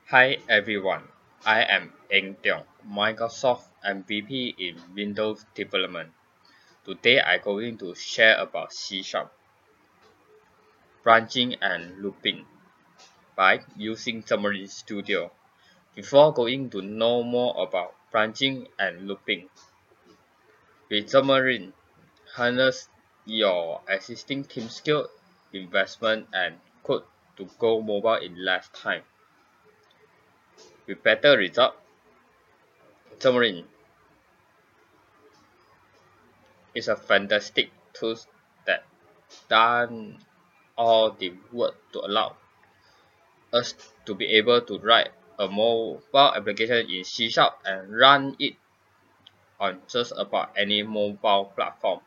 Hi everyone, I am Eng Tiong, Microsoft MVP in Windows development. Today I'm going to share about C Sharp, branching and looping by using Xamarin Studio. Before going to know more about branching and looping, with Xamarin, harness your existing team skill, investment and code to go mobile in less time. With better result, Xamarin is a fantastic tool that done all the work to allow us to be able to write a mobile application in C Sharp and run it on just about any mobile platform.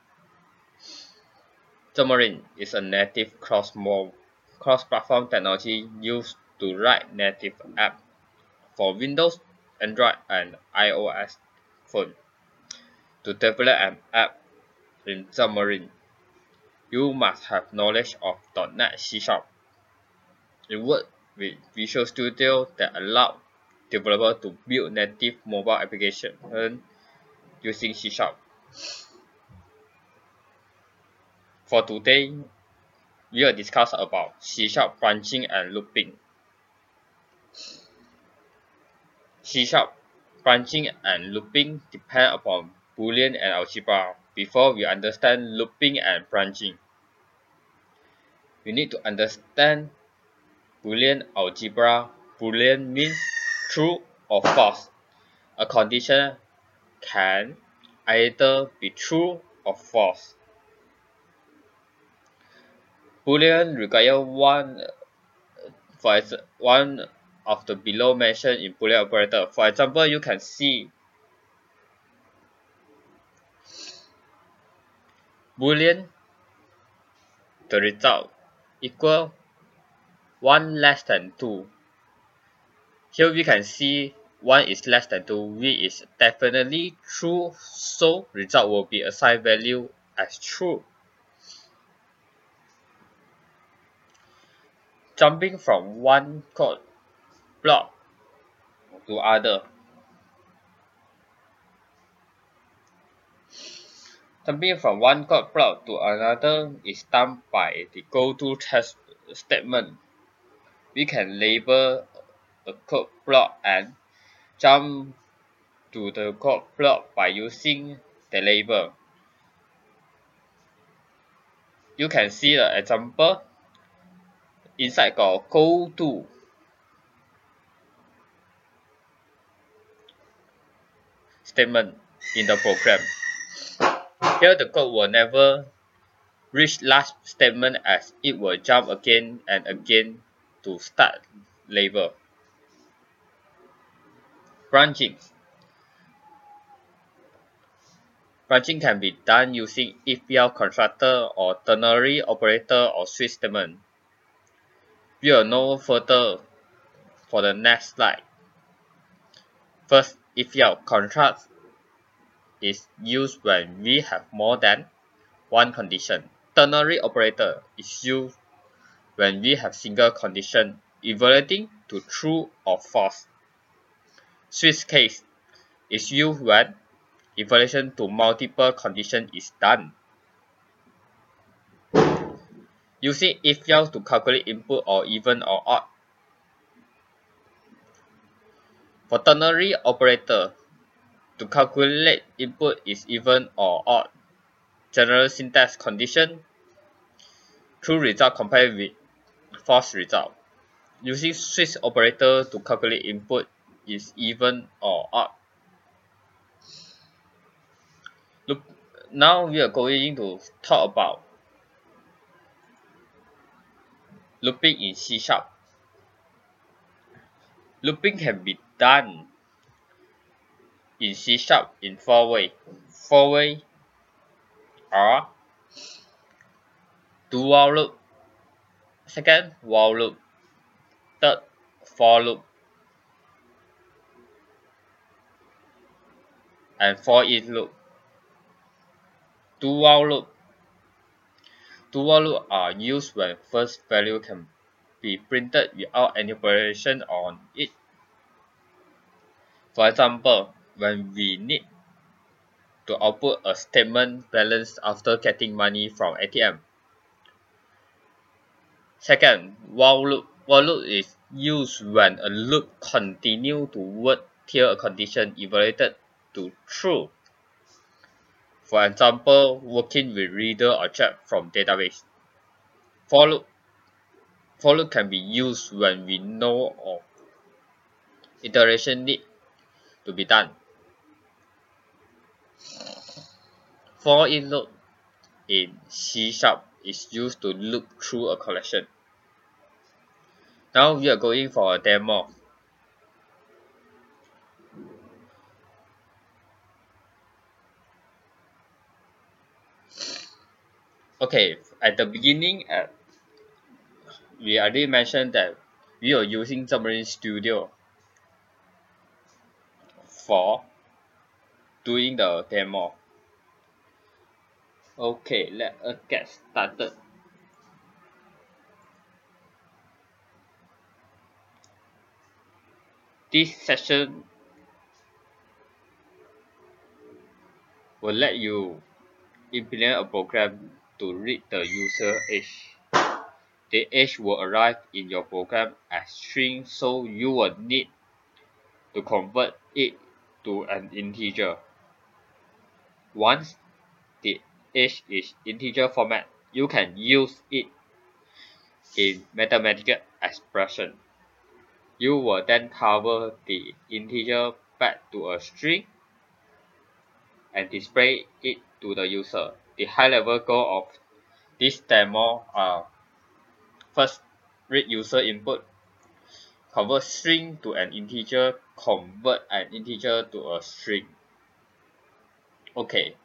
Xamarin is a native cross-platform technology used to write native apps for Windows, Android, and iOS phone. To develop an app in Xamarin, you must have knowledge of .NET C Sharp. It works with Visual Studio that allow developers to build native mobile applications using C Sharp. For today, we will discuss about C Sharp branching and looping. C Sharp branching and looping depend upon Boolean and algebra. Before we understand looping and branching, we need to understand Boolean algebra. Boolean means true or false. A condition can either be true or false. Boolean require one of the below mentioned in Boolean operator. For example, you can see Boolean the result equal 1 less than 2. Here we can see 1 is less than 2, which is definitely true, so result will be assigned value as true. Jumping from one code block to other. Jumping from one code block to another is done by the goto test statement. We can label a code block and jump to the code block by using the label. You can see the example inside got goto statement in the program. Here the code will never reach last statement as it will jump again and again to start label. Branching. Branching can be done using if-else constructor or ternary operator or switch statement. We will know further for the next slide. First, if-else construct is used when we have more than one condition. Ternary operator is used when we have single condition evaluating to true or false. Switch case is used when evaluation to multiple conditions is done. Using if-else to calculate input or even or odd. For ternary operator, to calculate input is even or odd. General syntax condition, true result compared with false result. Using switch operator to calculate input is even or odd. Look, now we are going to talk about looping in C Sharp. Looping can be done in C Sharp in 4 ways. 4 ways are do while loop, second while loop, third for loop, and for each loop. Do while loop. Do while loop are used when first value can be printed without any operation on it. For example, when we need to output a statement balance after getting money from ATM. Second, while loop. While loop is used when a loop continues to work till a condition evaluated to true. For example, working with reader object from database. For loop. For loop can be used when we know of iteration need to be done. For each loop in C# is used to loop through a collection. Now we are going for a demo. Okay, at the beginning, we already mentioned that we are using Xamarin Studio for doing the demo. Okay, let us get started. This session will let you implement a program to read the user age. The age will arrive in your program as string, so you will need to convert it to an integer. Once the age is integer format, you can use it in mathematical expression. You will then convert the integer back to a string and display it to the user. The high-level goal of this demo are first, read user input, convert string to an integer, convert an integer to a string. Okay.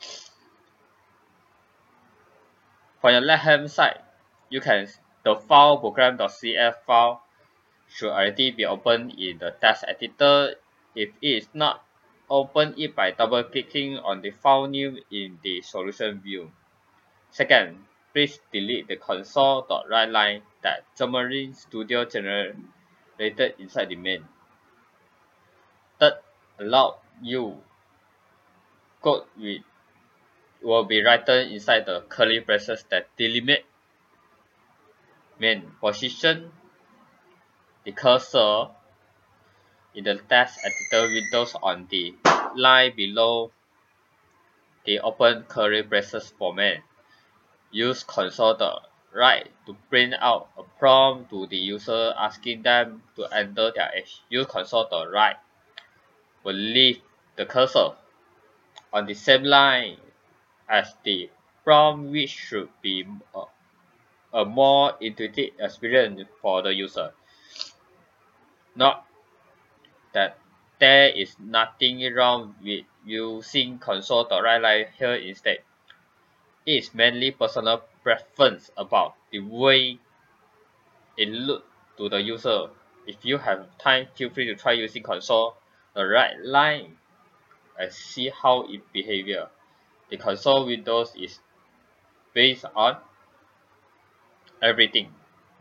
For your left-hand side, the file program.cf file should already be opened in the text editor. If it is not, open it by double-clicking on the file name in the solution view. Second, please delete the console.writeLine that Xamarin Studio generated inside the main. Third, allow you code will be written inside the curly braces that delimit main. Position the cursor in the text editor windows on the line below the open curly braces format. Use console.write to print out a prompt to the user asking them to enter their age. Use console.write will leave the cursor on the same line as the prompt, which should be a more intuitive experience for the user. Note that there is nothing wrong with using console.writeLine here instead. It is mainly personal preference about the way it looks to the user. If you have time, feel free to try using console.writeLine and see how it behavior. The console windows is based on everything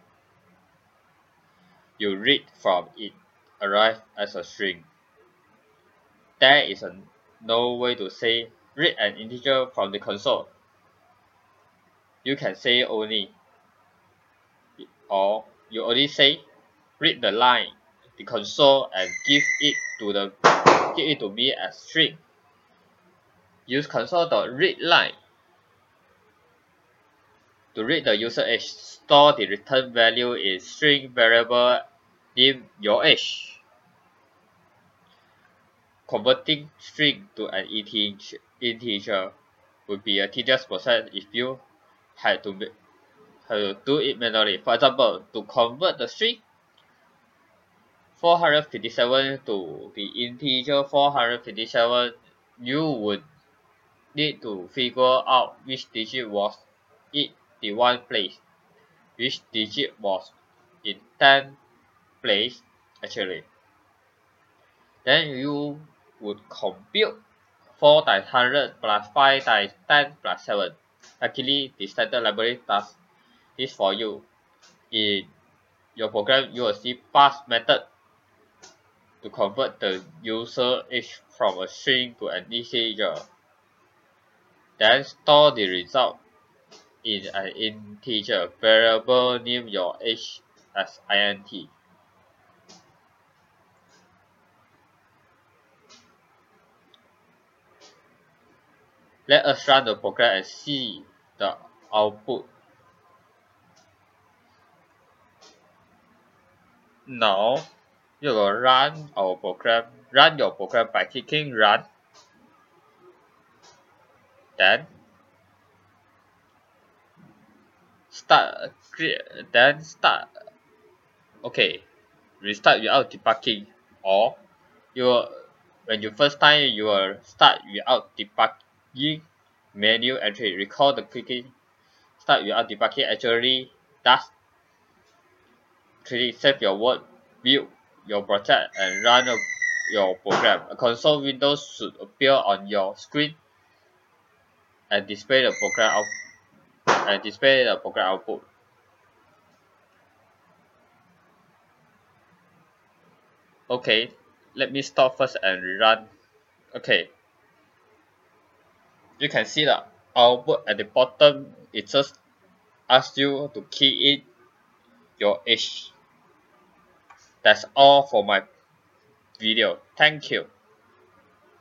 you read from it arrive as a string. There is no way to say read an integer from the console. You can say only, or you only say read the line, the console, and give it to me as string. Use console.readLine to read the user age. Store the return value in string variable named your age. Converting string to an integer would be a tedious process if you had to do it manually. For example, to convert the string 457 to the integer 457, you would need to figure out which digit was in the 1 place, which digit was in 10 place actually. Then you would compute 4 times 100 plus 5 times 10 plus 7. Luckily, the standard library does this for you. In your program, you will see pass method to convert the user age from a string to an integer. Then store the result in an integer variable, name your age as int. Let us run the program and see the output. Now you will run your program by clicking run. Then start okay, restart without debugging, or you will, when you first time you will start without debugging menu entry. Recall the clicking start without debugging actually does clearly save your work, build your project, and run your program. A console window should appear on your screen and display the program output. Okay, let me stop first and run. Okay, you can see the output at the bottom. It just asks you to key in your age. That's all for my video. Thank you.